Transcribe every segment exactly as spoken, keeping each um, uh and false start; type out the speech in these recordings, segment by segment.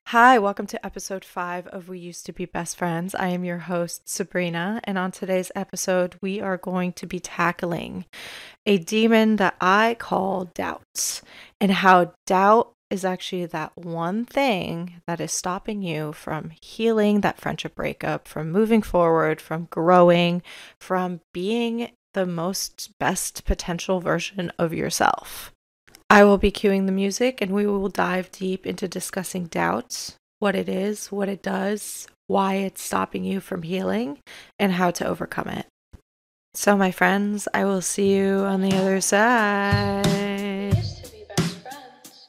Hi, welcome to episode five of We Used to Be Best Friends. I am your host, Sabrina, and on today's episode, we are going to be tackling a demon that I call doubt, and how doubt is actually that one thing that is stopping you from healing that friendship breakup, from moving forward, from growing, from being the most best potential version of yourself. I will be cueing the music and we will dive deep into discussing doubt, what it is, what it does, why it's stopping you from healing, and how to overcome it. So, my friends, I will see you on the other side. Used to be best friends.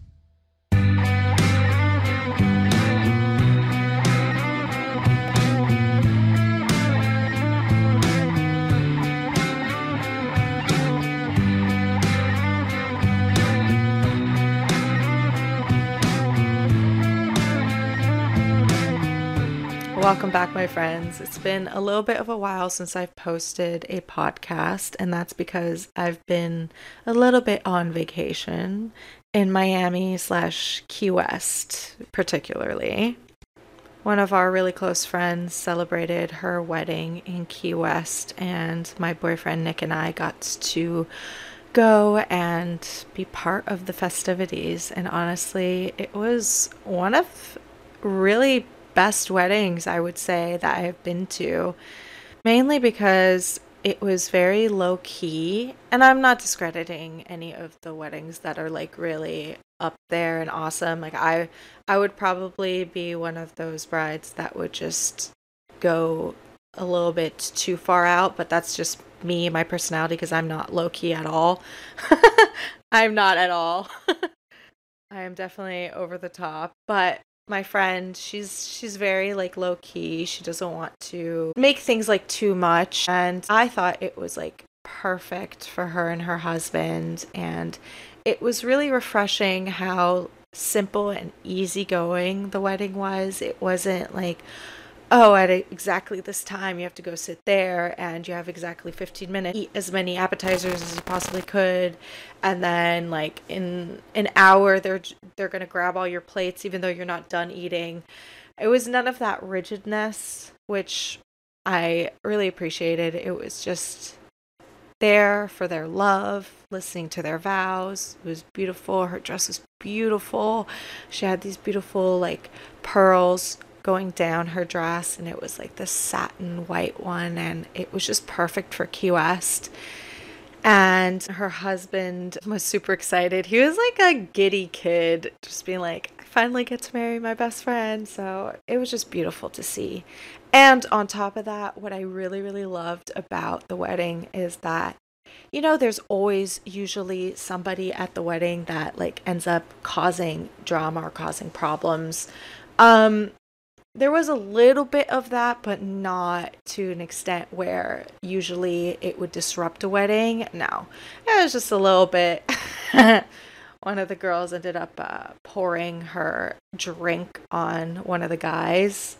Welcome back, my friends. It's been a little bit of a while since I've posted a podcast, and that's because I've been a little bit on vacation in Miami slash Key West, particularly. One of our really close friends celebrated her wedding in Key West, and my boyfriend Nick and I got to go and be part of the festivities. And honestly, it was one of really best weddings, I would say, that I've been to, mainly because it was very low key. And I'm not discrediting any of the weddings that are like really up there and awesome. Like I I would probably be one of those brides that would just go a little bit too far out, but that's just me, my personality, because I'm not low key at all. I'm not at all. I am definitely over the top, but my friend, she's she's very like low key. She doesn't want to make things like too much, and I thought it was like perfect for her and her husband, and it was really refreshing how simple and easygoing the wedding was. It wasn't like, oh, at exactly this time you have to go sit there and you have exactly fifteen minutes, eat as many appetizers as you possibly could, and then like in an hour they're they're going to grab all your plates even though you're not done eating. It was none of that rigidness, which I really appreciated. It was just there for their love, listening to their vows. It was beautiful. Her dress was beautiful. She had these beautiful like pearls going down her dress, and it was like this satin white one, and it was just perfect for Key West. And her husband was super excited. He was like a giddy kid, just being like, I finally get to marry my best friend. So it was just beautiful to see. And on top of that, what I really, really loved about the wedding is that, you know, there's always usually somebody at the wedding that like ends up causing drama or causing problems. Um, there was a little bit of that, but not to an extent where usually it would disrupt a wedding. No, it was just a little bit. One of the girls ended up uh, pouring her drink on one of the guys.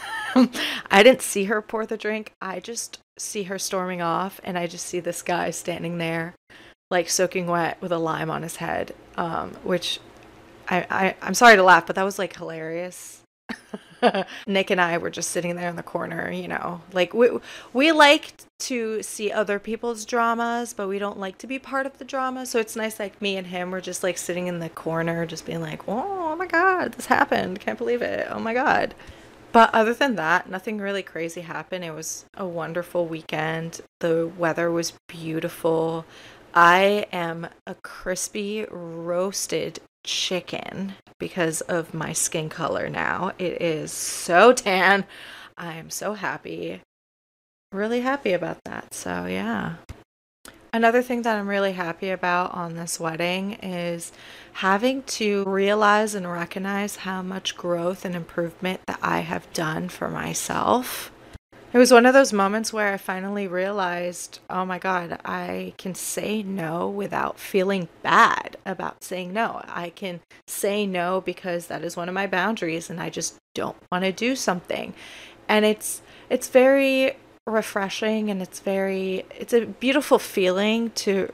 I didn't see her pour the drink. I just see her storming off, and I just see this guy standing there, like soaking wet with a lime on his head. Um, which I, I I'm sorry to laugh, but that was like hilarious. Nick and I were just sitting there in the corner, you know, like we we like to see other people's dramas, but we don't like to be part of the drama. So it's nice, like me and him were just like sitting in the corner, just being like, oh, oh my God, this happened. Can't believe it. Oh my God. But other than that, nothing really crazy happened. It was a wonderful weekend. The weather was beautiful. I am a crispy roasted chicken because of my skin color now. It is so tan. I am so happy. Really happy about that. So, yeah. Another thing that I'm really happy about on this wedding is having to realize and recognize how much growth and improvement that I have done for myself. It was one of those moments where I finally realized, oh my God, I can say no without feeling bad about saying no. I can say no because that is one of my boundaries and I just don't want to do something. And it's it's very refreshing, and it's very it's a beautiful feeling to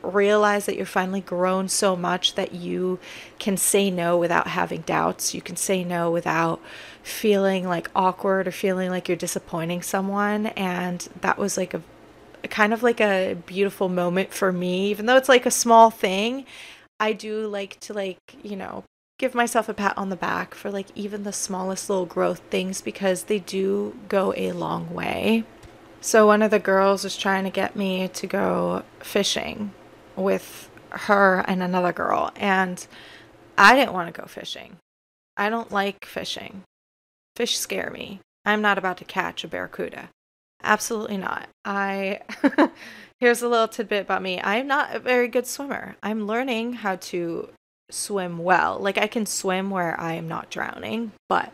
realize that you're finally grown so much that you can say no without having doubts. You can say no without feeling like awkward or feeling like you're disappointing someone. And that was like a kind of like a beautiful moment for me, even though it's like a small thing. I do like to like, you know, give myself a pat on the back for like even the smallest little growth things because they do go a long way. So one of the girls was trying to get me to go fishing with her and another girl, and I didn't want to go fishing. I don't like fishing. Fish scare me. I'm not about to catch a barracuda. Absolutely not. I Here's a little tidbit about me. I'm not a very good swimmer. I'm learning how to swim well. Like I can swim where I am not drowning, but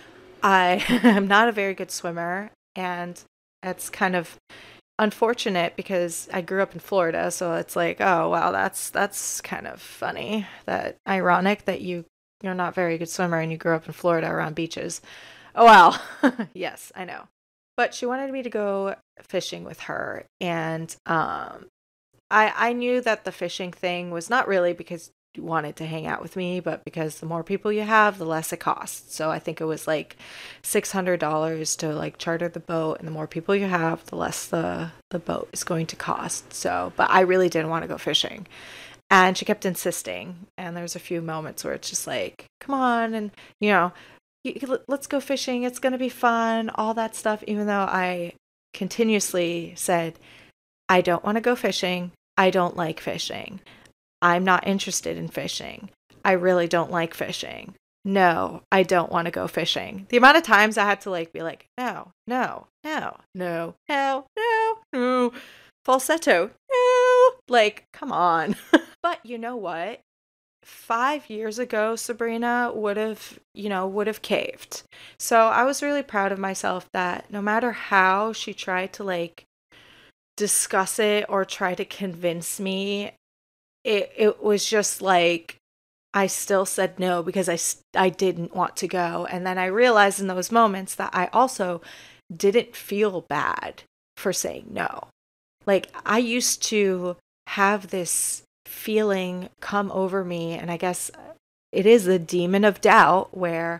I am not a very good swimmer, and it's kind of unfortunate because I grew up in Florida, so it's like, oh wow, that's that's kind of funny, that ironic that you you're not a very good swimmer and you grew up in Florida around beaches. Oh wow. Yes, I know. But she wanted me to go fishing with her, and um I I knew that the fishing thing was not really because you wanted to hang out with me, but because the more people you have, the less it costs. So I think it was like six hundred dollars to like charter the boat, and the more people you have, the less the the boat is going to cost. So, but I really didn't want to go fishing. And she kept insisting, and there's a few moments where it's just like, come on, and you know, you, let's go fishing. It's going to be fun, all that stuff, even though I continuously said, I don't want to go fishing. I don't like fishing. I'm not interested in fishing. I really don't like fishing. No, I don't want to go fishing. The amount of times I had to like be like, no, no, no, no, no, no, no, falsetto, no, like, come on. But you know what? Five years ago, Sabrina would have, you know, would have caved. So I was really proud of myself that no matter how she tried to like discuss it or try to convince me, it it was just like I still said no because I I didn't want to go. And then I realized in those moments that I also didn't feel bad for saying no. Like I used to have this feeling come over me, and I guess it is the demon of doubt where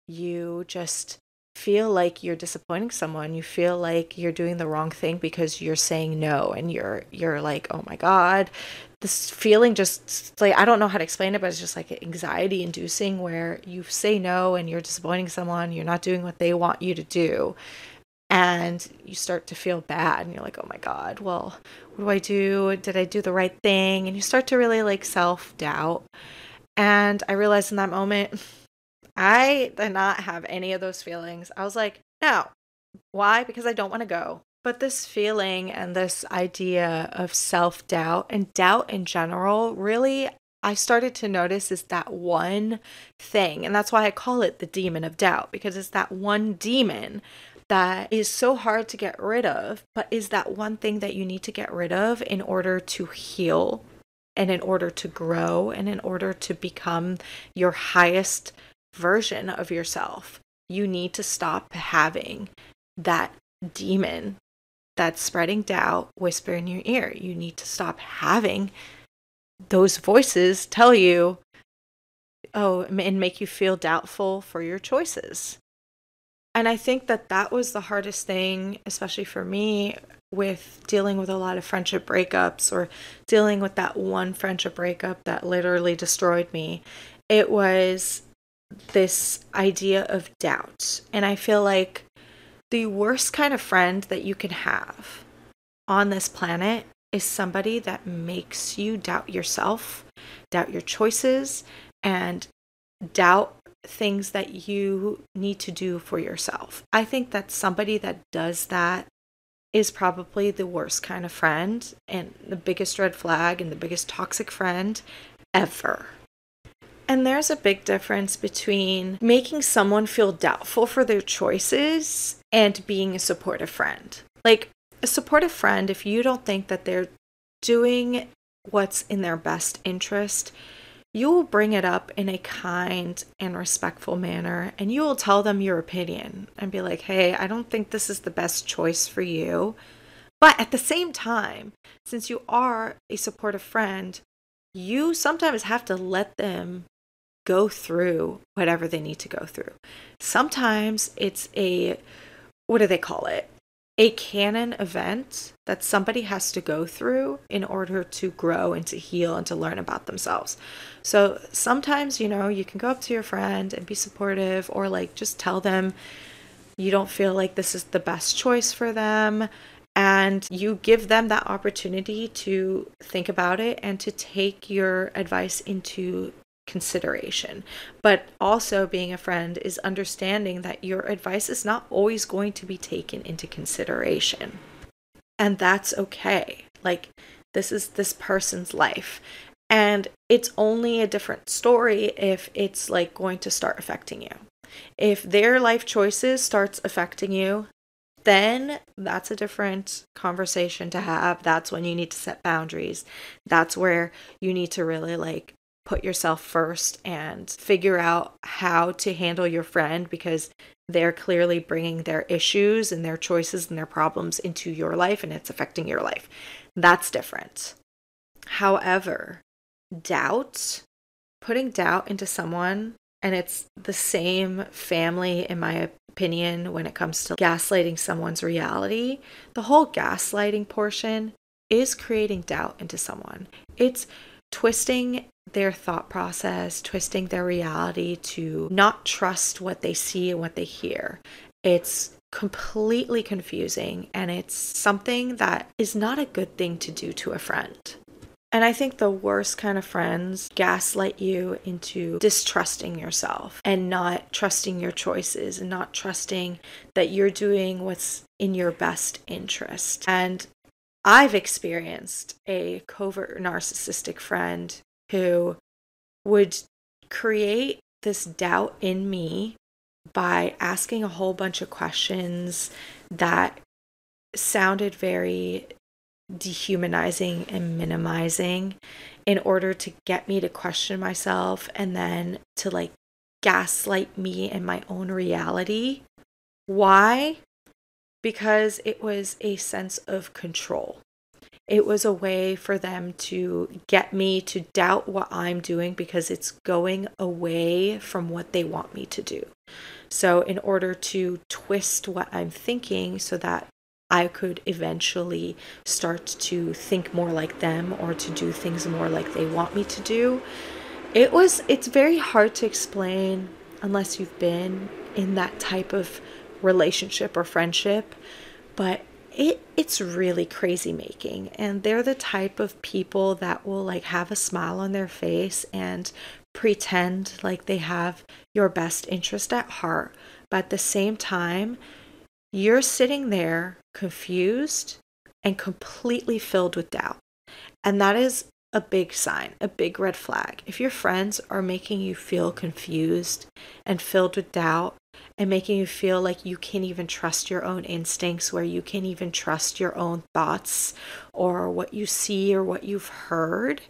you just feel like you're disappointing someone. You feel like you're doing the wrong thing because you're saying no, and you're you're like, oh my god, this feeling just like, I don't know how to explain it, but it's just like anxiety inducing where you say no and you're disappointing someone, you're not doing what they want you to do, and you start to feel bad, and you're like, oh my god, well, what do I do? Did I do the right thing? And you start to really like self-doubt. And I realized in that moment, I did not have any of those feelings. I was like, no. Why? Because I don't want to go. But this feeling and this idea of self-doubt and doubt in general, really, I started to notice is that one thing. And that's why I call it the demon of doubt, because it's that one demon that is so hard to get rid of, but is that one thing that you need to get rid of in order to heal, and in order to grow, and in order to become your highest version of yourself. You need to stop having that demon that's spreading doubt whisper in your ear. You need to stop having those voices tell you, oh, and make you feel doubtful for your choices. And I think that that was the hardest thing, especially for me, with dealing with a lot of friendship breakups, or dealing with that one friendship breakup that literally destroyed me. It was this idea of doubt. And I feel like the worst kind of friend that you can have on this planet is somebody that makes you doubt yourself, doubt your choices, and doubt things that you need to do for yourself. I think that somebody that does that is probably the worst kind of friend, and the biggest red flag, and the biggest toxic friend ever. And there's a big difference between making someone feel doubtful for their choices and being a supportive friend. Like a supportive friend, if you don't think that they're doing what's in their best interest, you will bring it up in a kind and respectful manner, and you will tell them your opinion and be like, hey, I don't think this is the best choice for you, But at the same time, since you are a supportive friend, you sometimes have to let them go through whatever they need to go through. Sometimes it's a, what do they call it? A canon event that somebody has to go through in order to grow and to heal and to learn about themselves. So sometimes, you know, you can go up to your friend and be supportive, or like just tell them you don't feel like this is the best choice for them. And you give them that opportunity to think about it and to take your advice into consideration. But also, being a friend is understanding that your advice is not always going to be taken into consideration. And that's okay. Like, this is this person's life. And it's only a different story if it's like going to start affecting you. If their life choices starts affecting you, then that's a different conversation to have. That's when you need to set boundaries. That's where you need to really like put yourself first and figure out how to handle your friend, because they're clearly bringing their issues and their choices and their problems into your life, and it's affecting your life. That's different. However, doubt, putting doubt into someone, and it's the same family, in my opinion, when it comes to gaslighting someone's reality. The whole gaslighting portion is creating doubt into someone. It's twisting their thought process, twisting their reality to not trust what they see and what they hear. It's completely confusing, and it's something that is not a good thing to do to a friend. And I think the worst kind of friends gaslight you into distrusting yourself and not trusting your choices and not trusting that you're doing what's in your best interest. And I've experienced a covert narcissistic friend who would create this doubt in me by asking a whole bunch of questions that sounded very dehumanizing and minimizing in order to get me to question myself and then to like gaslight me and my own reality. Why? Because it was a sense of control. It was a way for them to get me to doubt what I'm doing because it's going away from what they want me to do. So in order to twist what I'm thinking so that I could eventually start to think more like them or to do things more like they want me to do, it was, it's very hard to explain unless you've been in that type of relationship or friendship, but it it's really crazy making. And they're the type of people that will like have a smile on their face and pretend like they have your best interest at heart, but at the same time you're sitting there confused and completely filled with doubt. And that is a big sign, a big red flag. If your friends are making you feel confused and filled with doubt and making you feel like you can't even trust your own instincts, where you can't even trust your own thoughts or what you see or what you've heard,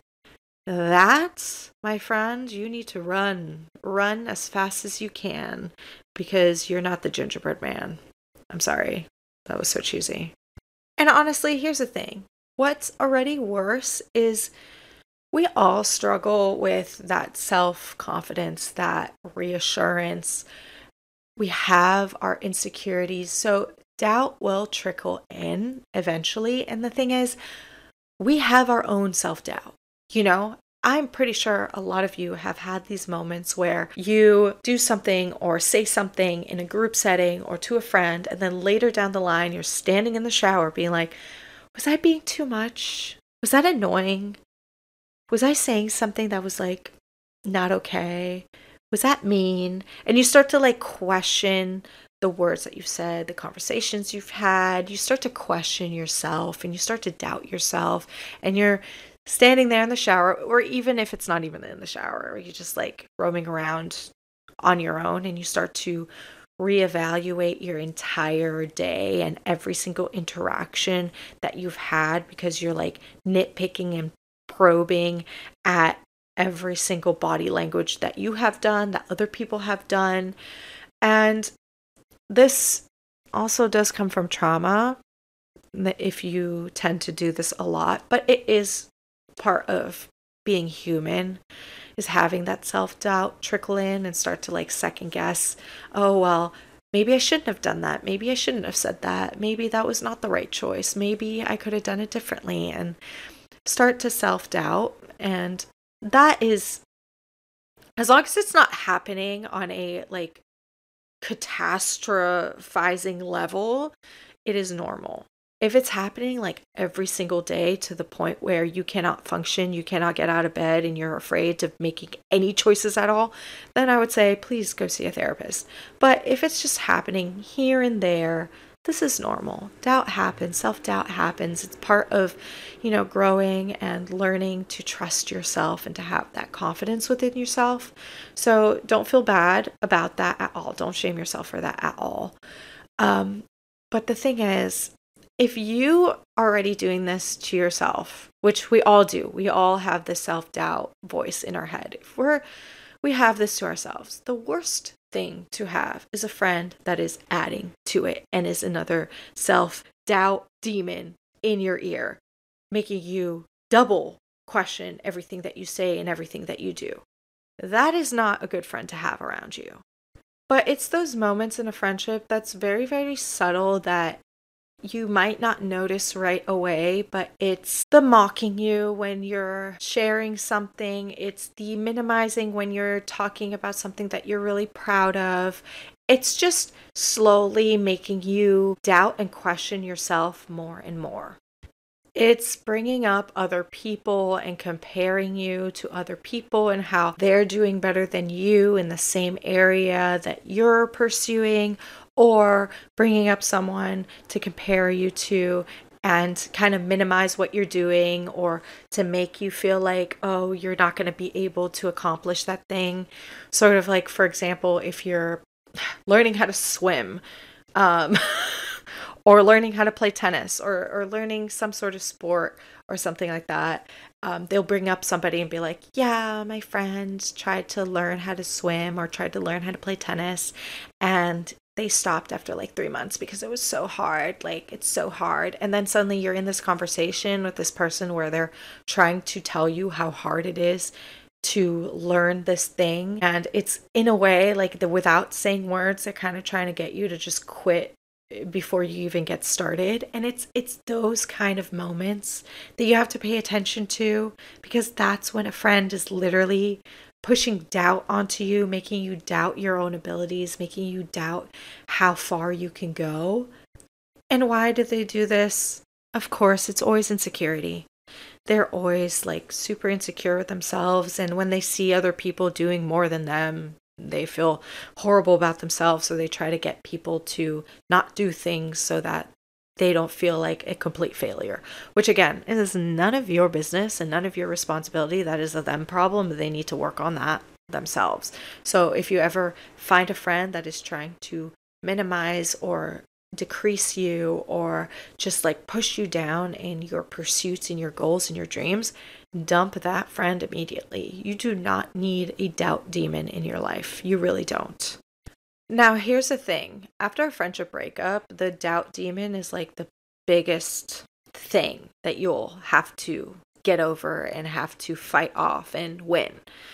that, my friend, you need to run. Run as fast as you can, because you're not the gingerbread man. I'm sorry. That was so cheesy. And honestly, here's the thing. What's already worse is we all struggle with that self-confidence, that reassurance. We have our insecurities. So doubt will trickle in eventually. And the thing is, we have our own self-doubt. You know, I'm pretty sure a lot of you have had these moments where you do something or say something in a group setting or to a friend, and then later down the line, you're standing in the shower being like, was I being too much? Was that annoying? Was I saying something that was like not okay? Was that mean? And you start to like question the words that you've said, the conversations you've had. You start to question yourself and you start to doubt yourself, and you're standing there in the shower, or even if it's not even in the shower, or you're just like roaming around on your own, and you start to reevaluate your entire day and every single interaction that you've had, because you're like nitpicking and probing at every single body language that you have done, that other people have done. And this also does come from trauma. if you tend to do this a lot, but it is part of being human, is having that self-doubt trickle in and start to like second guess. Oh, well, maybe I shouldn't have done that. Maybe I shouldn't have said that. Maybe that was not the right choice. Maybe I could have done it differently, and start to self-doubt. And that is, as long as it's not happening on a like catastrophizing level, it is normal. If it's happening like every single day to the point where you cannot function, you cannot get out of bed, and you're afraid of making any choices at all, then I would say, please go see a therapist. But if it's just happening here and there, this is normal. Doubt happens, self-doubt happens. It's part of, you know, growing and learning to trust yourself and to have that confidence within yourself. So don't feel bad about that at all. Don't shame yourself for that at all. Um, but the thing is, if you are already doing this to yourself, which we all do, we all have the self-doubt voice in our head. If we're, we have this to ourselves, the worst thing to have is a friend that is adding to it and is another self-doubt demon in your ear, making you double question everything that you say and everything that you do. That is not a good friend to have around you. But it's those moments in a friendship that's very, very subtle that you might not notice right away, but it's the mocking you when you're sharing something. It's the minimizing when you're talking about something that you're really proud of. It's just slowly making you doubt and question yourself more and more. It's bringing up other people and comparing you to other people and how they're doing better than you in the same area that you're pursuing, or bringing up someone to compare you to and kind of minimize what you're doing, or to make you feel like, oh, you're not going to be able to accomplish that thing. Sort of like, for example, if you're learning how to swim, um, or learning how to play tennis, or, or learning some sort of sport or something like that. Um, they'll bring up somebody and be like, yeah, my friend tried to learn how to swim or tried to learn how to play tennis, and they stopped after like three months because it was so hard. Like, it's so hard. And then suddenly you're in this conversation with this person where they're trying to tell you how hard it is to learn this thing. And it's in a way like the without saying words, they're kind of trying to get you to just quit before you even get started. And it's it's those kind of moments that you have to pay attention to, because that's when a friend is literally pushing doubt onto you, making you doubt your own abilities, making you doubt how far you can go. And why do they do this? Of course, it's always insecurity. They're always like super insecure with themselves, and when they see other people doing more than them, they feel horrible about themselves, so they try to get people to not do things so that they don't feel like a complete failure, which again is none of your business and none of your responsibility. That is a them problem. They need to work on that themselves. So if you ever find a friend that is trying to minimize or decrease you, or just like push you down in your pursuits and your goals and your dreams, dump that friend immediately. You do not need a doubt demon in your life. You really don't. Now, here's the thing. After a friendship breakup, the doubt demon is like the biggest thing that you'll have to get over and have to fight off and win.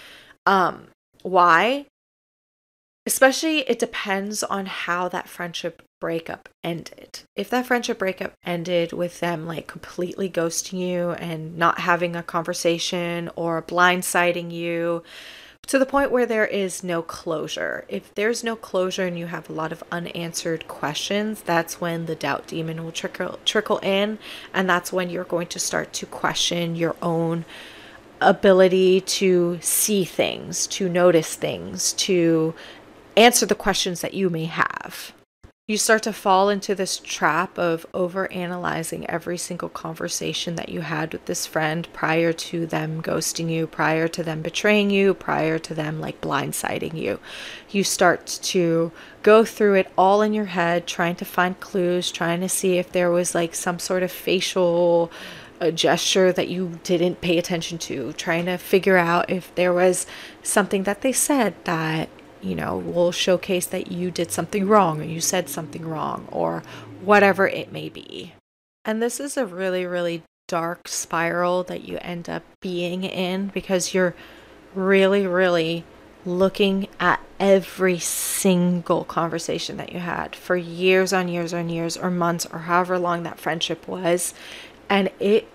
Um, why? Especially, it depends on how that friendship breakup ended. If that friendship breakup ended with them like completely ghosting you and not having a conversation or blindsiding you to the point where there is no closure. If there's no closure and you have a lot of unanswered questions, that's when the doubt demon will trickle trickle in, and that's when you're going to start to question your own ability to see things, to notice things, to answer the questions that you may have. You start to fall into this trap of over-analyzing every single conversation that you had with this friend prior to them ghosting you, prior to them betraying you, prior to them like blindsiding you. You start to go through it all in your head, trying to find clues, trying to see if there was like some sort of facial a gesture that you didn't pay attention to, trying to figure out if there was something that they said that, you know, will showcase that you did something wrong or you said something wrong or whatever it may be. And this is a really, really dark spiral that you end up being in because you're really, really looking at every single conversation that you had for years on years on years or months or however long that friendship was. And it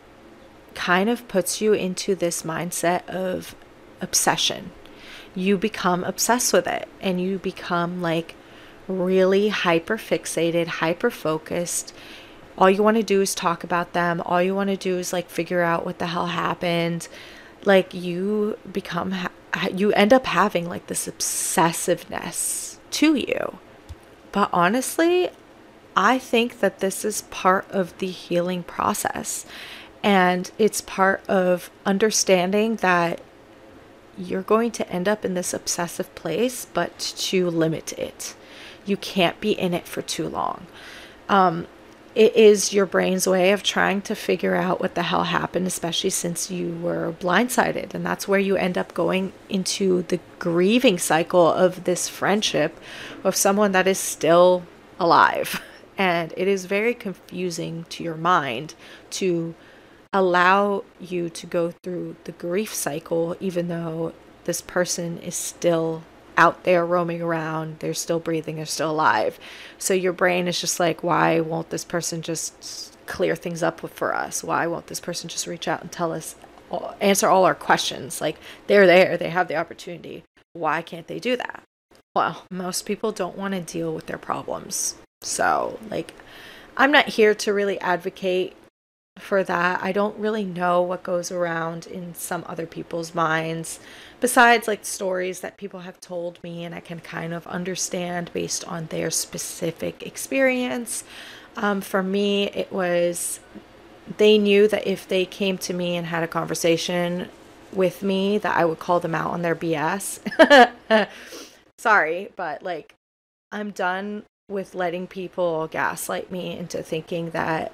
kind of puts you into this mindset of obsession. You become obsessed with it and you become like really hyper fixated, hyper focused. All you want to do is talk about them. All you want to do is like figure out what the hell happened. Like you become, ha- you end up having like this obsessiveness to you. But honestly, I think that this is part of the healing process. And it's part of understanding that you're going to end up in this obsessive place, but to limit it. You can't be in it for too long. Um, it is your brain's way of trying to figure out what the hell happened, especially since you were blindsided. And that's where you end up going into the grieving cycle of this friendship of someone that is still alive. And it is very confusing to your mind to allow you to go through the grief cycle, even though this person is still out there roaming around, they're still breathing, they're still alive. So your brain is just like, why won't this person just clear things up for us? Why won't this person just reach out and tell us, answer all our questions? Like, they're there, they have the opportunity. Why can't they do that? Well, most people don't want to deal with their problems. So, like, I'm not here to really advocate for that. I don't really know what goes around in some other people's minds besides like stories that people have told me, and I can kind of understand based on their specific experience. Um, for me, it was they knew that if they came to me and had a conversation with me that I would call them out on their B S. Sorry, but like I'm done with letting people gaslight me into thinking that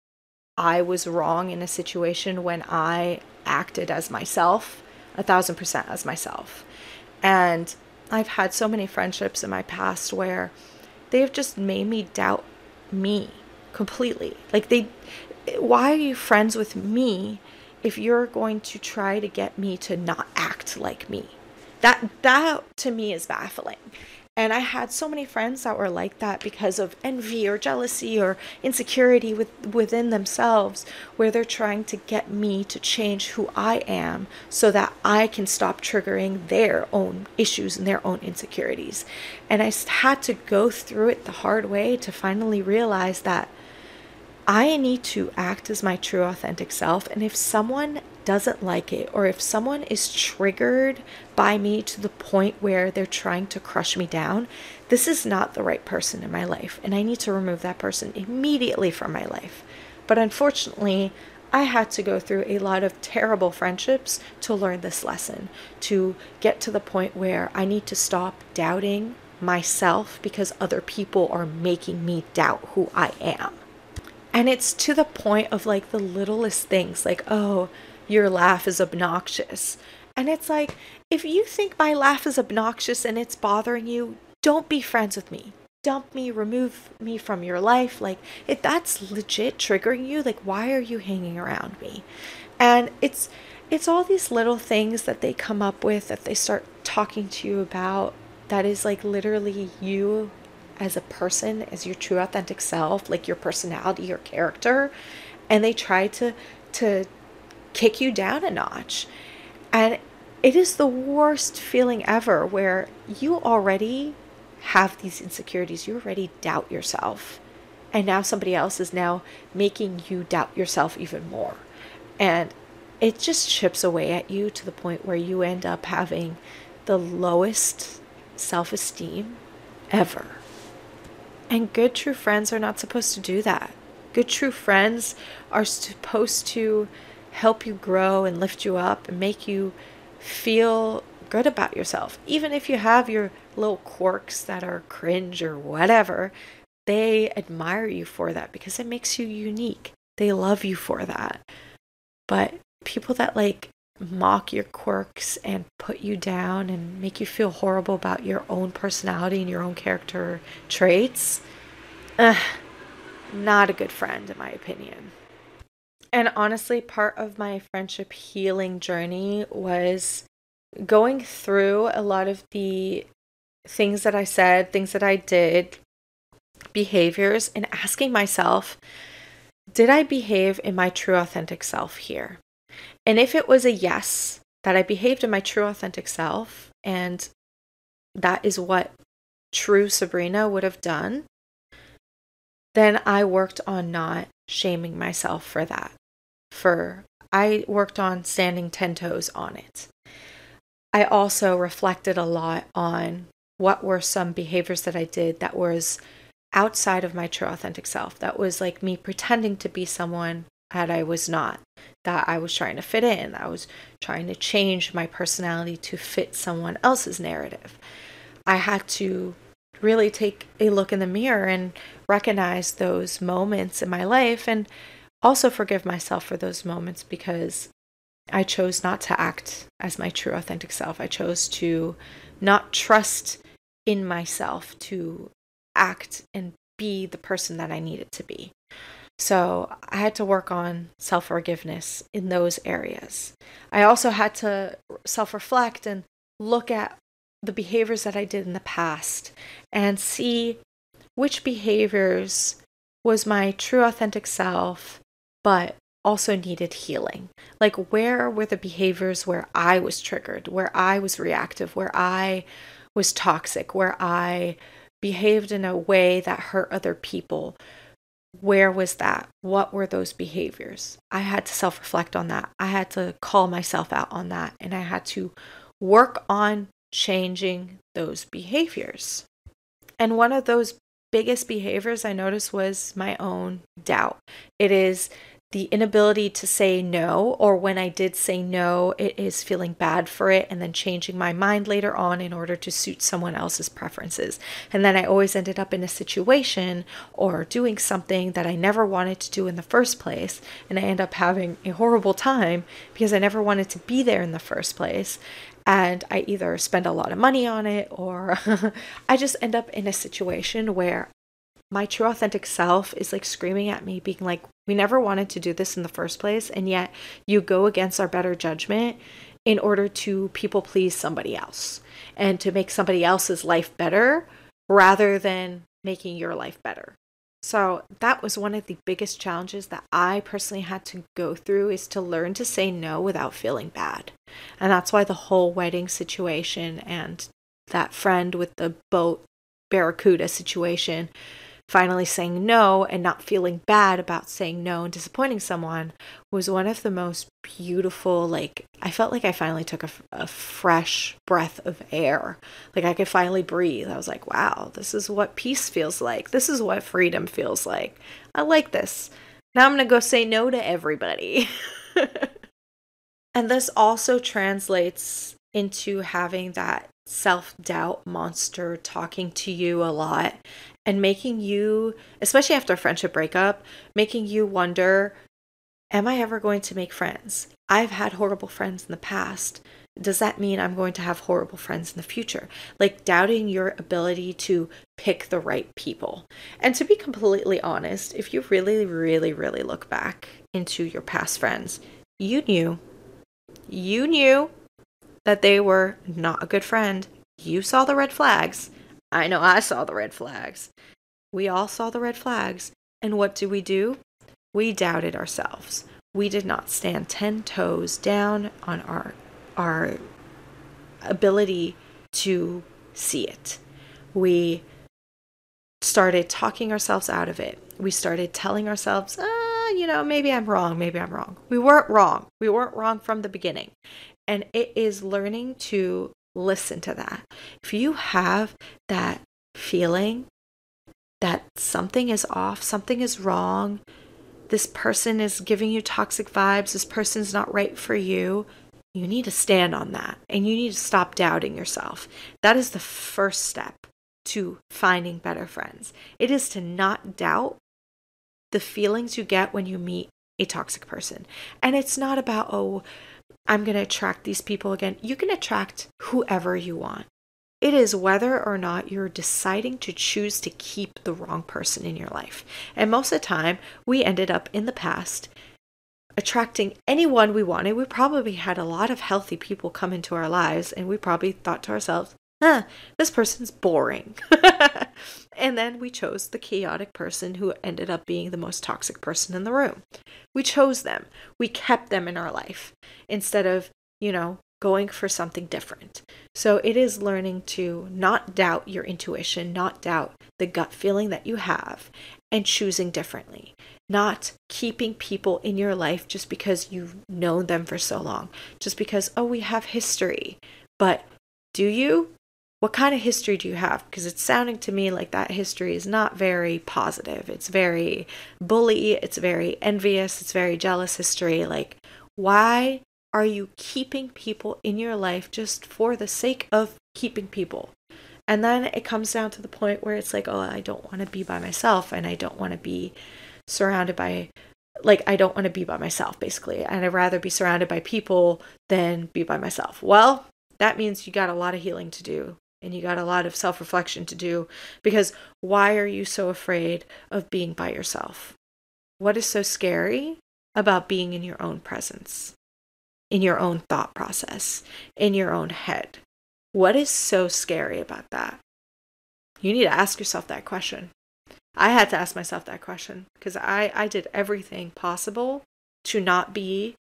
I was wrong in a situation when I acted as myself, a thousand percent as myself. And I've had so many friendships in my past where they've just made me doubt me completely. Like they, why are you friends with me if you're going to try to get me to not act like me? That, that to me is baffling. And I had so many friends that were like that because of envy or jealousy or insecurity with, within themselves, where they're trying to get me to change who I am so that I can stop triggering their own issues and their own insecurities. And I had to go through it the hard way to finally realize that I need to act as my true authentic self. And if someone doesn't like it, or if someone is triggered by me to the point where they're trying to crush me down, this is not the right person in my life. And I need to remove that person immediately from my life. But unfortunately, I had to go through a lot of terrible friendships to learn this lesson, to get to the point where I need to stop doubting myself because other people are making me doubt who I am. And it's to the point of like the littlest things, like, oh, your laugh is obnoxious. And it's like, if you think my laugh is obnoxious and it's bothering you, don't be friends with me. Dump me, remove me from your life. Like, if that's legit triggering you, like, why are you hanging around me? And it's it's all these little things that they come up with, that they start talking to you about, that is like literally you as a person, as your true authentic self, like your personality, your character, and they try to to kick you down a notch. And it is the worst feeling ever, where you already have these insecurities, you already doubt yourself, and now somebody else is now making you doubt yourself even more. And it just chips away at you to the point where you end up having the lowest self-esteem ever. And good true friends are not supposed to do that. Good true friends are supposed to help you grow and lift you up and make you feel good about yourself. Even if you have your little quirks that are cringe or whatever, they admire you for that because it makes you unique. They love you for that. But people that like mock your quirks and put you down and make you feel horrible about your own personality and your own character traits, uh, not a good friend, in my opinion. And honestly, part of my friendship healing journey was going through a lot of the things that I said, things that I did, behaviors, and asking myself, did I behave in my true authentic self here? And if it was a yes, that I behaved in my true authentic self, and that is what true Sabrina would have done, then I worked on not shaming myself for that. For I worked on standing ten toes on it. I also reflected a lot on what were some behaviors that I did that was outside of my true authentic self. That was like me pretending to be someone that I was not, that I was trying to fit in. I was trying to change my personality to fit someone else's narrative. I had to really take a look in the mirror and recognize those moments in my life, and also forgive myself for those moments, because I chose not to act as my true authentic self. I chose to not trust in myself to act and be the person that I needed to be. So I had to work on self-forgiveness in those areas. I also had to self-reflect and look at the behaviors that I did in the past and see which behaviors was my true authentic self, but also needed healing. Like, where were the behaviors where I was triggered, where I was reactive, where I was toxic, where I behaved in a way that hurt other people? Where was that? What were those behaviors? I had to self-reflect on that. I had to call myself out on that. And I had to work on changing those behaviors. And one of those biggest behaviors I noticed was my own doubt. It is the inability to say no, or when I did say no, it is feeling bad for it and then changing my mind later on in order to suit someone else's preferences. And then I always ended up in a situation or doing something that I never wanted to do in the first place. And I end up having a horrible time because I never wanted to be there in the first place. And I either spend a lot of money on it, or I just end up in a situation where my true authentic self is like screaming at me, being like, we never wanted to do this in the first place. And yet you go against our better judgment in order to people please somebody else and to make somebody else's life better rather than making your life better. So that was one of the biggest challenges that I personally had to go through, is to learn to say no without feeling bad. And that's why the whole wedding situation and that friend with the boat barracuda situation, finally saying no and not feeling bad about saying no and disappointing someone, was one of the most beautiful, like, I felt like I finally took a, a fresh breath of air. Like, I could finally breathe. I was like, wow, this is what peace feels like. This is what freedom feels like. I like this. Now I'm going to go say no to everybody. And this also translates into having that self-doubt monster talking to you a lot and making you, especially after a friendship breakup, making you wonder, am I ever going to make friends? I've had horrible friends in the past. Does that mean I'm going to have horrible friends in the future? Like, doubting your ability to pick the right people. And to be completely honest, if you really, really, really look back into your past friends, you knew, you knew that they were not a good friend. You saw the red flags. I know I saw the red flags. We all saw the red flags. And what do we do? We doubted ourselves. We did not stand ten toes down on our, our ability to see it. We started talking ourselves out of it. We started telling ourselves, ah, you know, maybe I'm wrong, maybe I'm wrong. We weren't wrong. We weren't wrong from the beginning. And it is learning to listen to that. If you have that feeling that something is off, something is wrong, this person is giving you toxic vibes, this person's not right for you, you need to stand on that and you need to stop doubting yourself. That is the first step to finding better friends. It is to not doubt the feelings you get when you meet a toxic person. And it's not about, oh, I'm going to attract these people again. You can attract whoever you want. It is whether or not you're deciding to choose to keep the wrong person in your life. And most of the time, we ended up in the past attracting anyone we wanted. We probably had a lot of healthy people come into our lives, and we probably thought to ourselves, huh, this person's boring. And then we chose the chaotic person who ended up being the most toxic person in the room. We chose them. We kept them in our life instead of, you know, going for something different. So it is learning to not doubt your intuition, not doubt the gut feeling that you have, and choosing differently. Not keeping people in your life just because you've known them for so long. Just because, oh, we have history. But do you? What kind of history do you have? Because it's sounding to me like that history is not very positive. It's very bully. It's very envious. It's very jealous history. Like, why are you keeping people in your life just for the sake of keeping people? And then it comes down to the point where it's like, oh, I don't want to be by myself, and I don't want to be surrounded by, like, I don't want to be by myself, basically. And I'd rather be surrounded by people than be by myself. Well, that means you got a lot of healing to do. And you got a lot of self-reflection to do, because why are you so afraid of being by yourself? What is so scary about being in your own presence, in your own thought process, in your own head? What is so scary about that? You need to ask yourself that question. I had to ask myself that question because I, I did everything possible to not be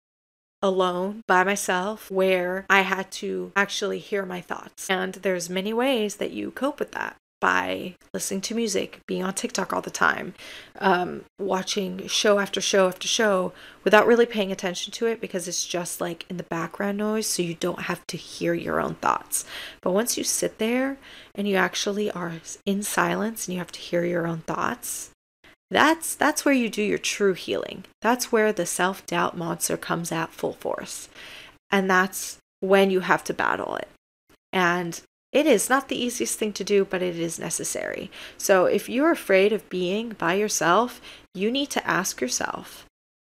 alone by myself, where I had to actually hear my thoughts. And there's many ways that you cope with that, by listening to music, being on TikTok all the time, um, watching show after show after show without really paying attention to it, because it's just like in the background noise, so you don't have to hear your own thoughts. But once you sit there and you actually are in silence and you have to hear your own thoughts, That's that's where you do your true healing. That's where the self-doubt monster comes at full force. And that's when you have to battle it. And it is not the easiest thing to do, but it is necessary. So if you're afraid of being by yourself, you need to ask yourself,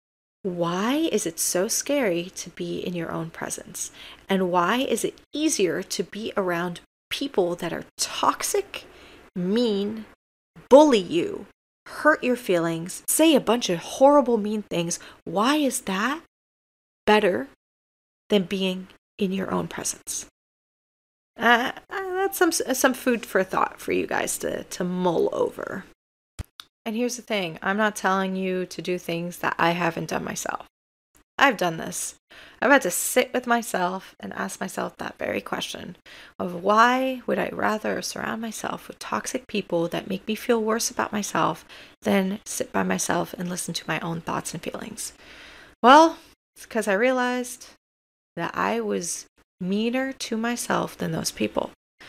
why is it so scary to be in your own presence? And why is it easier to be around people that are toxic, mean, bully you, hurt your feelings, say a bunch of horrible, mean things? Why is that better than being in your own presence? Uh, that's some some food for thought for you guys to, to mull over. And here's the thing. I'm not telling you to do things that I haven't done myself. I've done this. I've had to sit with myself and ask myself that very question of, why would I rather surround myself with toxic people that make me feel worse about myself than sit by myself and listen to my own thoughts and feelings? Well, it's because I realized that I was meaner to myself than those people.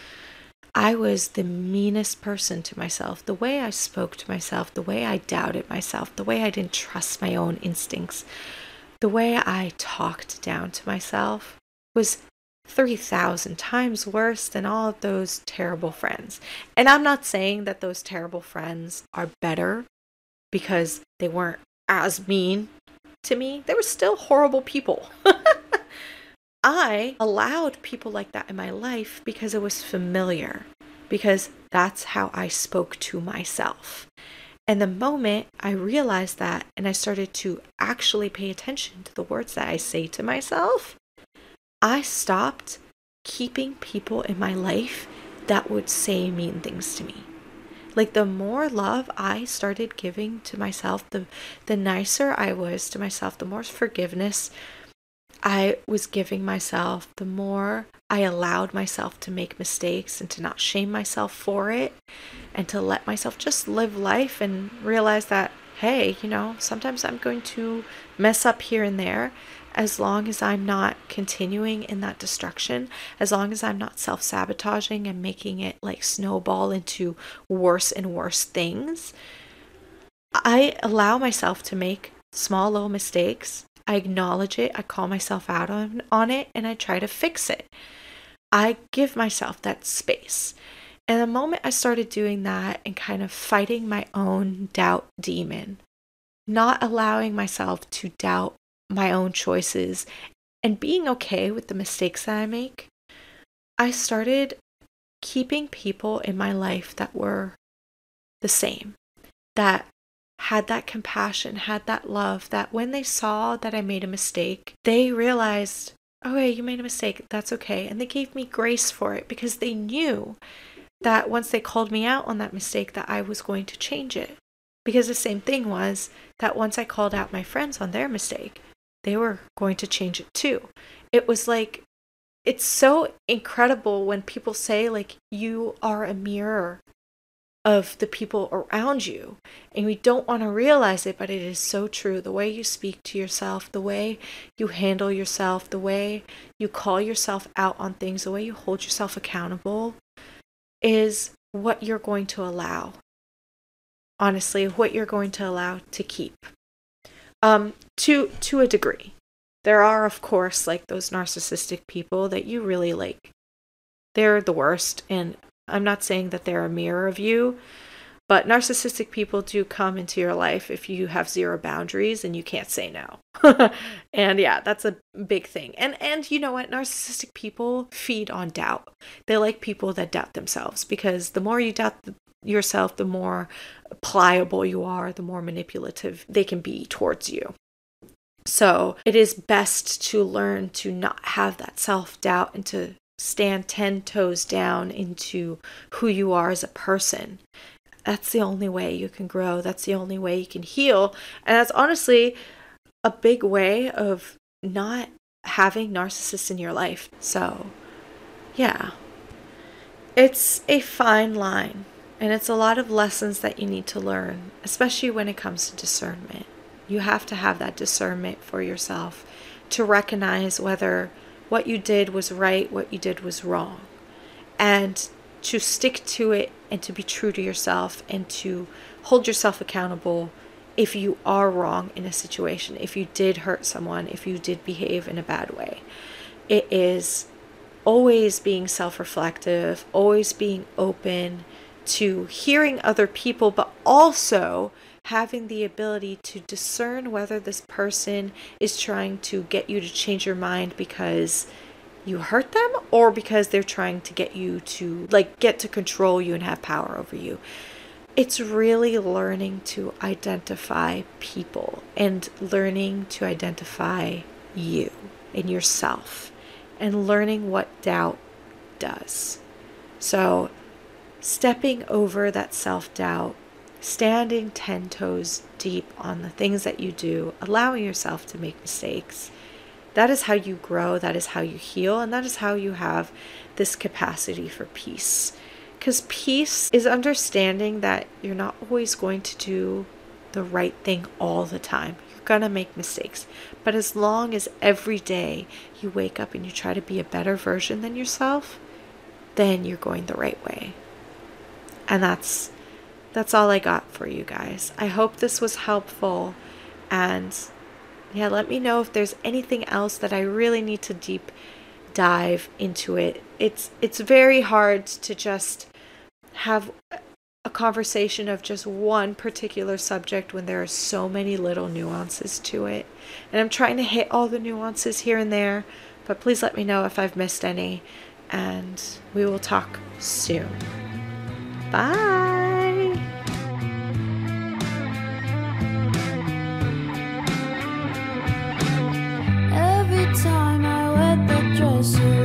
I was the meanest person to myself. The way I spoke to myself, the way I doubted myself, the way I didn't trust my own instincts, the way I talked down to myself was three thousand times worse than all of those terrible friends. And I'm not saying that those terrible friends are better because they weren't as mean to me. They were still horrible people. I allowed people like that in my life because it was familiar, because that's how I spoke to myself. And the moment I realized that, and I started to actually pay attention to the words that I say to myself, I stopped keeping people in my life that would say mean things to me. Like, the more love I started giving to myself, the the nicer I was to myself, the more forgiveness I was giving myself, the more I allowed myself to make mistakes and to not shame myself for it, and to let myself just live life and realize that, hey, you know, sometimes I'm going to mess up here and there. As long as I'm not continuing in that destruction, as long as I'm not self-sabotaging and making it like snowball into worse and worse things, I allow myself to make small little mistakes. I acknowledge it, I call myself out on, on it, and I try to fix it. I give myself that space. And the moment I started doing that and kind of fighting my own doubt demon, not allowing myself to doubt my own choices and being okay with the mistakes that I make, I started keeping people in my life that were the same, that had that compassion, had that love, that when they saw that I made a mistake, they realized, oh, hey, you made a mistake. That's okay. And they gave me grace for it because they knew that once they called me out on that mistake, that I was going to change it. Because the same thing was that once I called out my friends on their mistake, they were going to change it too. It was like, it's so incredible when people say, like, you are a mirror of the people around you. And we don't want to realize it, but it is so true. The way you speak to yourself, the way you handle yourself, the way you call yourself out on things, the way you hold yourself accountable is what you're going to allow. Honestly, what you're going to allow to keep. Um, to to a degree. There are, of course, like those narcissistic people that you really like. They're the worst, and I'm not saying that they're a mirror of you, but narcissistic people do come into your life if you have zero boundaries and you can't say no. And yeah, that's a big thing. And and you know what? Narcissistic people feed on doubt. They like people that doubt themselves, because the more you doubt the, yourself, the more pliable you are, the more manipulative they can be towards you. So it is best to learn to not have that self-doubt and to stand ten toes down into who you are as a person. That's the only way you can grow. That's the only way you can heal. And that's honestly a big way of not having narcissists in your life. So, yeah. It's a fine line. And it's a lot of lessons that you need to learn, especially when it comes to discernment. You have to have that discernment for yourself to recognize whether what you did was right, what you did was wrong, and to stick to it and to be true to yourself and to hold yourself accountable if you are wrong in a situation, if you did hurt someone, if you did behave in a bad way. It is always being self-reflective, always being open to hearing other people, but also having the ability to discern whether this person is trying to get you to change your mind because you hurt them, or because they're trying to get you to, like, get to control you and have power over you. It's really learning to identify people and learning to identify you and yourself and learning what doubt does. So stepping over that self-doubt, standing ten toes deep on the things that you do, allowing yourself to make mistakes. That is how you grow, that is how you heal, and that is how you have this capacity for peace. Because peace is understanding that you're not always going to do the right thing all the time. You're going to make mistakes. But as long as every day you wake up and you try to be a better version than yourself, then you're going the right way. And that's That's all I got for you guys. I hope this was helpful. And yeah, let me know if there's anything else that I really need to deep dive into it. It's it's very hard to just have a conversation of just one particular subject when there are so many little nuances to it. And I'm trying to hit all the nuances here and there, but please let me know if I've missed any. And we will talk soon. Bye! Every time I wear the dress you